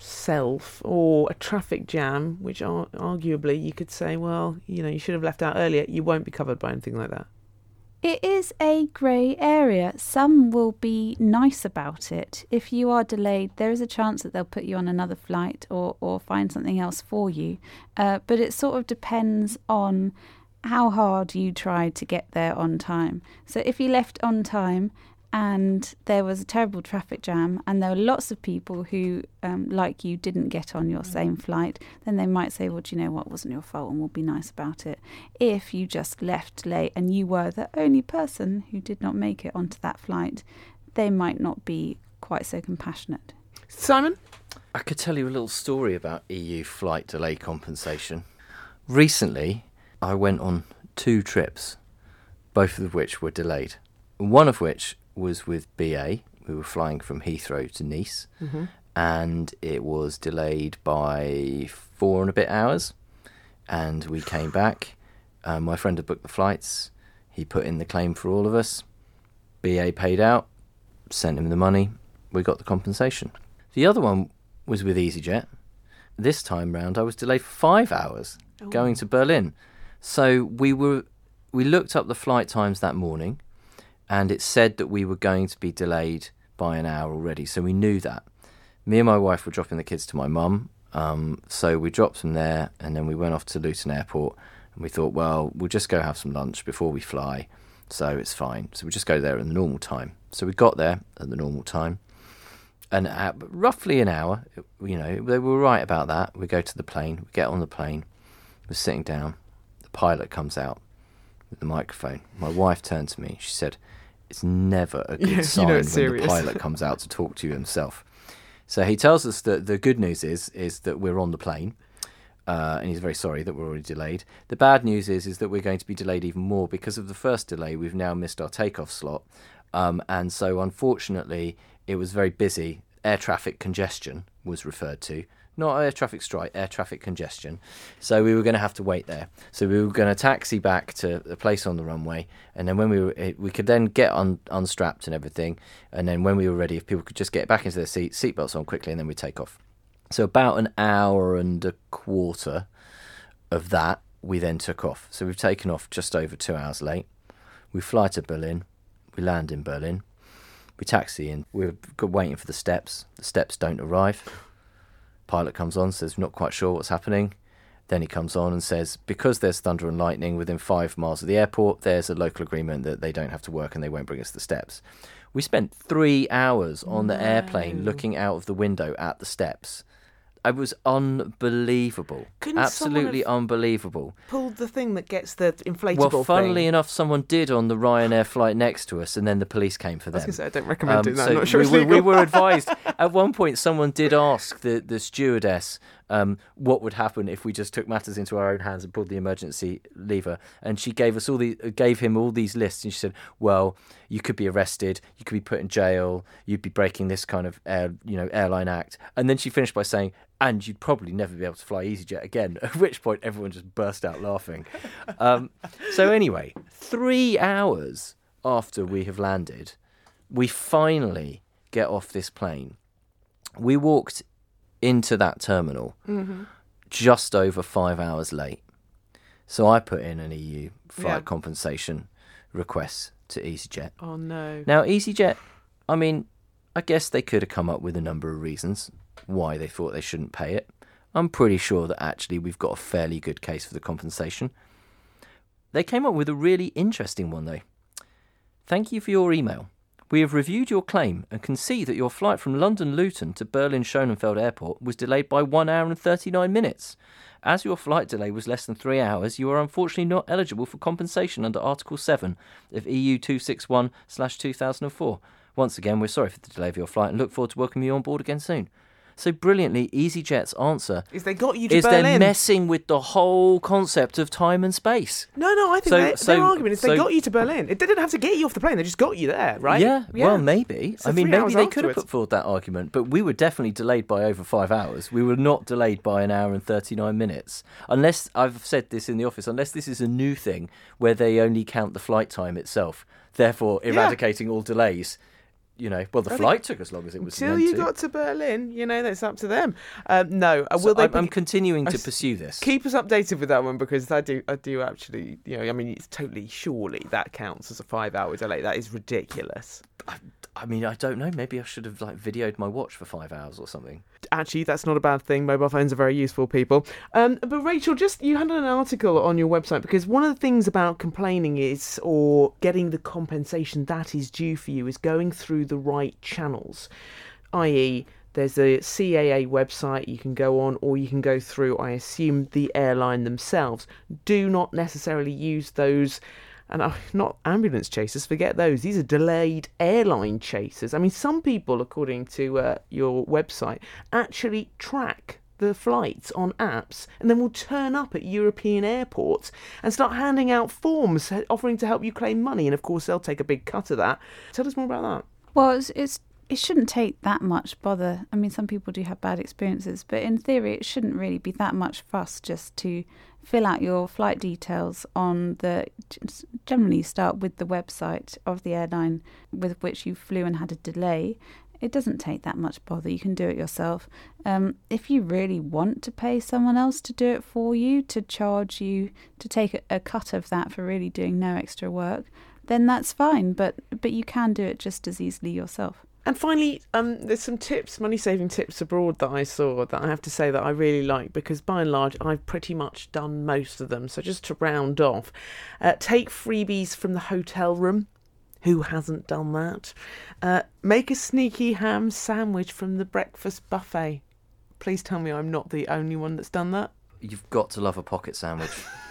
self or a traffic jam, which are arguably you could say, well, you know, you should have left out earlier, you won't be covered by anything like that. It is a grey area. Some will be nice about it. If you are delayed, there is a chance that they'll put you on another flight or, or find something else for you. Uh, but it sort of depends on how hard you tried to get there on time. So if you left on time and there was a terrible traffic jam and there were lots of people who, um, like you, didn't get on your mm. same flight, then they might say, well, do you know what, it wasn't your fault, and we'll be nice about it. If you just left late and you were the only person who did not make it onto that flight, they might not be quite so compassionate. Simon? I could tell you a little story about E U flight delay compensation. Recently, I went on two trips, both of which were delayed. One of which was with B A. We were flying from Heathrow to Nice, mm-hmm. and it was delayed by four and a bit hours. And we came back. Uh, my friend had booked the flights. He put in the claim for all of us. B A paid out, sent him the money. We got the compensation. The other one was with EasyJet. This time round, I was delayed for five hours oh. going to Berlin. So we were, we looked up the flight times that morning, and it said that we were going to be delayed by an hour already. So we knew that. Me and my wife were dropping the kids to my mum. Um, so we dropped them there, and then we went off to Luton Airport, and we thought, well, we'll just go have some lunch before we fly. So it's fine. So we just go there at the normal time. So we got there at the normal time. And at roughly an hour, you know, they were right about that. We go to the plane, we get on the plane, we're sitting down. Pilot comes out with the microphone. My wife turned to me. She said, it's never a good yeah, sign you know when serious. The pilot comes out to talk to you himself. So he tells us that the good news is is that we're on the plane, uh, and he's very sorry that we're already delayed. The bad news is is that we're going to be delayed even more because of the first delay. We've now missed our takeoff slot, um, and so unfortunately it was very busy. Air traffic congestion was referred to. Not air traffic strike, air traffic congestion. So we were going to have to wait there. So we were going to taxi back to the place on the runway, and then when we were, we could then get un, unstrapped and everything. And then when we were ready, if people could just get back into their seat, seatbelts on quickly, and then we take off. So about an hour and a quarter of that, we then took off. So we've taken off just over two hours late. We fly to Berlin. We land in Berlin. We taxi in. We're waiting for the steps. The steps don't arrive. Pilot comes on, says, we're not quite sure what's happening. Then he comes on and says, because there's thunder and lightning within five miles of the airport, there's a local agreement that they don't have to work and they won't bring us the steps. We spent three hours on the no. airplane looking out of the window at the steps. It was unbelievable. Couldn't Absolutely unbelievable. Pulled the thing that gets the inflatable Well, funnily thing. enough, someone did on the Ryanair flight next to us, and then the police came for them. I was going to say, I don't recommend um, doing that. So I'm not sure we, it's we, legal. we were advised. At one point, someone did ask the, the stewardess um, what would happen if we just took matters into our own hands and pulled the emergency lever. And she gave us all the gave him all these lists, and she said, well, you could be arrested, you could be put in jail, you'd be breaking this kind of air, you know, airline act. And then she finished by saying, and you'd probably never be able to fly EasyJet again, at which point everyone just burst out laughing. Um, so anyway, three hours after we have landed, we finally get off this plane. We walked into that terminal Mm-hmm. just over five hours late. So I put in an E U flight Yeah. compensation request to EasyJet. Oh, no. Now, EasyJet, I mean, I guess they could have come up with a number of reasons why they thought they shouldn't pay it. I'm pretty sure that actually we've got a fairly good case for the compensation. They came up with a really interesting one, though. Thank you for your email. We have reviewed your claim and can see that your flight from London Luton to Berlin Schönefeld Airport was delayed by one hour and thirty-nine minutes. As your flight delay was less than three hours, you are unfortunately not eligible for compensation under Article seven of E U two sixty-one slash two thousand four. Once again, we're sorry for the delay of your flight and look forward to welcoming you on board again soon. So brilliantly, EasyJet's answer Is they got you to is Berlin. they're messing with the whole concept of time and space. No, no, I think So- they, so- their argument is they so- got you to Berlin. It didn't have to get you off the plane. They just got you there, right? Yeah, well, maybe. So I mean, three maybe hours they could have afterwards. put forward that argument, but we were definitely delayed by over five hours. We were not delayed by an hour and thirty-nine minutes. Unless, I've said this in the office, unless this is a new thing where they only count the flight time itself, therefore eradicating all delays. You know, well, the I flight took as long as it was Until meant you to. got to Berlin, you know, that's up to them. Um, no, uh, So will they? I'm, I'm continuing I to s- pursue this. Keep us updated with that one because I do, I do actually, you know, I mean, it's totally, surely that counts as a five-hour delay. That is ridiculous. I, I mean, I don't know. Maybe I should have like videoed my watch for five hours or something. Actually, that's not a bad thing. Mobile phones are very useful, people. Um, but Rachel, just you had an article on your website because one of the things about complaining is, or getting the compensation that is due for you, is going through the right channels, that is, there's a C A A website you can go on, or you can go through, I assume, the airline themselves. Do not necessarily use those. And uh, not ambulance chasers, forget those. These are delayed airline chasers. I mean, some people, according to uh, your website, actually track the flights on apps and then will turn up at European airports and start handing out forms offering to help you claim money. And of course, they'll take a big cut of that. Tell us more about that. Well, it's, it's it shouldn't take that much bother. I mean, some people do have bad experiences, but in theory, it shouldn't really be that much fuss just to fill out your flight details on the. Generally, start with the website of the airline with which you flew and had a delay. It doesn't take that much bother. You can do it yourself. Um, if you really want to pay someone else to do it for you, to charge you, to take a, a cut of that for really doing no extra work, then that's fine. But but you can do it just as easily yourself. And finally, um, there's some tips, money-saving tips abroad that I saw that I have to say that I really like because by and large I've pretty much done most of them. So just to round off, uh, take freebies from the hotel room. Who hasn't done that? Uh, make a sneaky ham sandwich from the breakfast buffet. Please tell me I'm not the only one that's done that. You've got to love a pocket sandwich.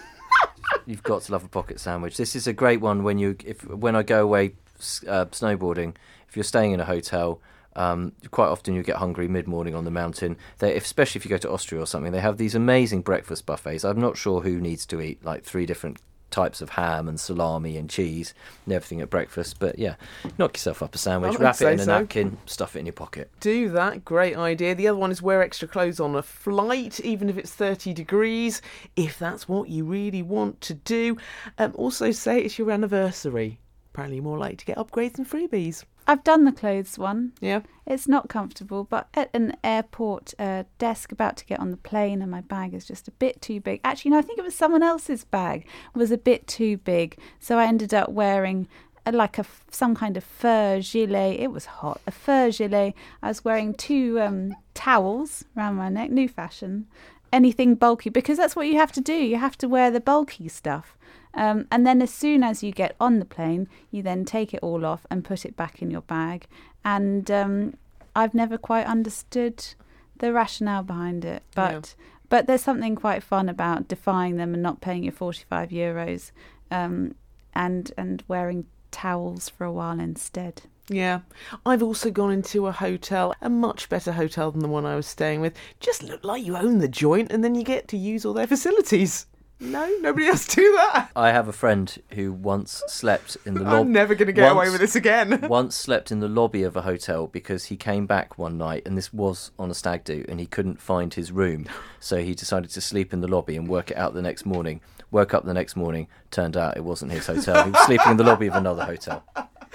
You've got to love a pocket sandwich. This is a great one when you, if when I go away uh, snowboarding. If you're staying in a hotel, um, quite often you get hungry mid-morning on the mountain. They, if, especially if you go to Austria or something, they have these amazing breakfast buffets. I'm not sure who needs to eat like three different types of ham and salami and cheese and everything at breakfast, but yeah, knock yourself up a sandwich, I'd wrap it say in a so. napkin, stuff it in your pocket. Do that, great idea. The other one is wear extra clothes on a flight, even if it's thirty degrees, if that's what you really want to do. Um, also say it's your anniversary. Apparently you're more likely to get upgrades and freebies. I've done the clothes one. Yeah. It's not comfortable, but at an airport uh, desk about to get on the plane and my bag is just a bit too big. Actually, no, I think it was someone else's bag was a bit too big. So I ended up wearing a, like a some kind of fur gilet. It was hot. A fur gilet. I was wearing two um, towels around my neck, new fashion. Anything bulky, because that's what you have to do. You have to wear the bulky stuff. Um, and then as soon as you get on the plane, you then take it all off and put it back in your bag. And um, I've never quite understood the rationale behind it. But Yeah. but there's something quite fun about defying them and not paying your forty-five euros um, and and wearing towels for a while instead. Yeah. I've also gone into a hotel, a much better hotel than the one I was staying with. Just look like you own the joint and then you get to use all their facilities. No, nobody else do that. I have a friend who once slept in the lobby. I'm never going to get away with this again. Once slept in the lobby of a hotel because he came back one night, and this was on a stag do, and he couldn't find his room. So he decided to sleep in the lobby and work it out the next morning. Woke up the next morning, turned out it wasn't his hotel. He was sleeping in the lobby of another hotel.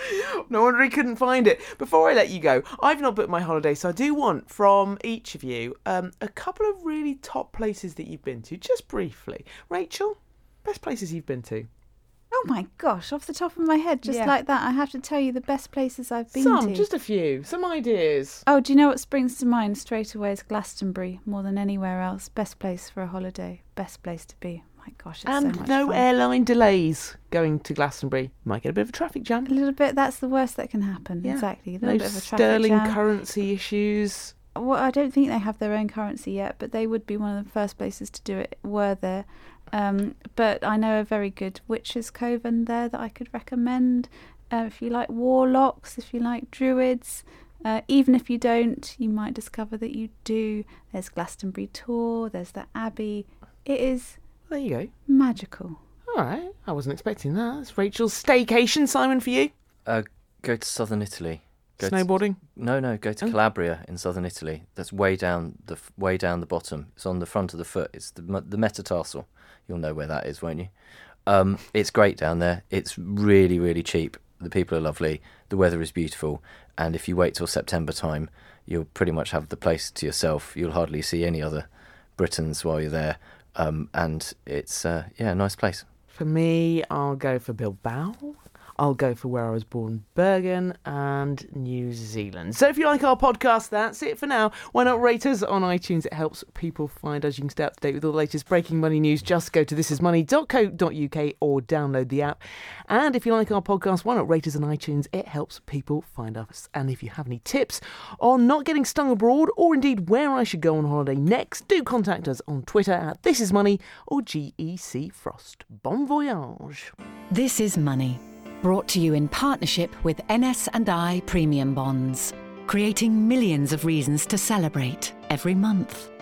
No wonder he couldn't find it. Before I let you go, I've not booked my holiday, so I do want from each of you um, a couple of really top places that you've been to, just briefly. Rachel, best places you've been to? Oh my gosh, off the top of my head, just Yeah. like that, I have to tell you the best places I've been Some, to. just a few. Some ideas. Oh, do you know what springs to mind straight away is Glastonbury, more than anywhere else. Best place for a holiday, best place to be. My gosh, it's And so much no fun. airline delays going to Glastonbury. Might get a bit of a traffic jam. A little bit, that's the worst that can happen, Yeah. exactly. A little No bit of a traffic sterling jam. currency issues. Well, I don't think they have their own currency yet, but they would be one of the first places to do it, were there. Um, but I know a very good Witches' Coven there that I could recommend. Uh, if you like warlocks, if you like druids, uh, even if you don't, you might discover that you do. There's Glastonbury Tor, there's the Abbey. It is There you go. magical. All right. I wasn't expecting that. That's Rachel's staycation. Simon, for you? Uh, go to southern Italy. Go to- Snowboarding? no, no, go to Oh. Calabria in southern Italy. That's way down the f- way down the bottom. It's on the front of the foot. It's the m- the metatarsal. You'll know where that is, won't you? Um, it's great down there. It's really, really cheap. The people are lovely. The weather is beautiful. And if you wait till September time, you'll pretty much have the place to yourself. You'll hardly see any other Britons while you're there. Um, and it's, uh, yeah, a nice place. For me, I'll go for Bilbao. I'll go for where I was born, Bergen, and New Zealand. So if you like our podcast, that's it for now. Why not rate us on iTunes? It helps people find us. You can stay up to date with all the latest breaking money news. Just go to this is money dot co dot uk or download the app. And if you like our podcast, why not rate us on iTunes? It helps people find us. And if you have any tips on not getting stung abroad, or indeed where I should go on holiday next, do contact us on Twitter at This Is Money or G E C Frost. Bon voyage. This is Money, brought to you in partnership with N S and I Premium Bonds, creating millions of reasons to celebrate every month.